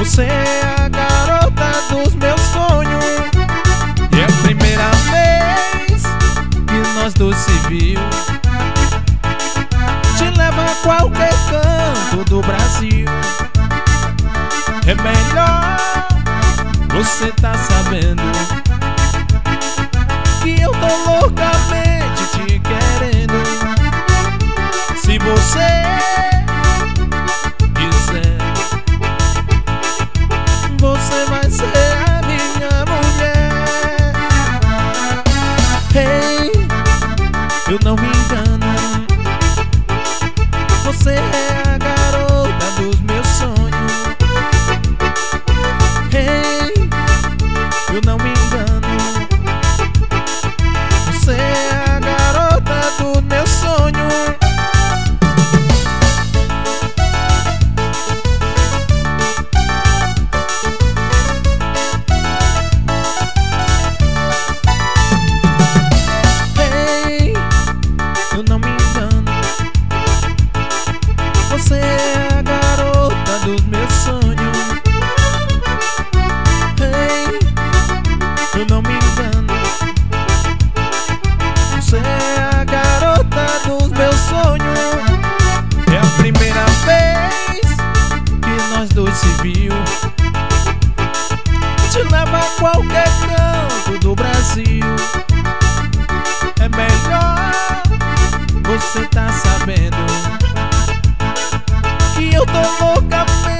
Você é a garota dos meus sonhos. E é a primeira vez que nós dois se viu. Te leva a qualquer canto do Brasil. É melhor você tá sabendo que eu tô loucamente te querendo. Se você quiser, você vai ser a minha mulher. Hey, eu não me engano, você é a garota dos meus sonhos. Hey, eu não me engano, você é a garota dos meus sonhos. Hey, eu não me engano, você é a garota dos meus sonhos. Hey, eu não me engano, você é a garota dos meus sonhos. É a primeira vez que nós dois se viu. Te leva a qualquer canto do Brasil. É melhor você tá sabendo que eu tô loucamente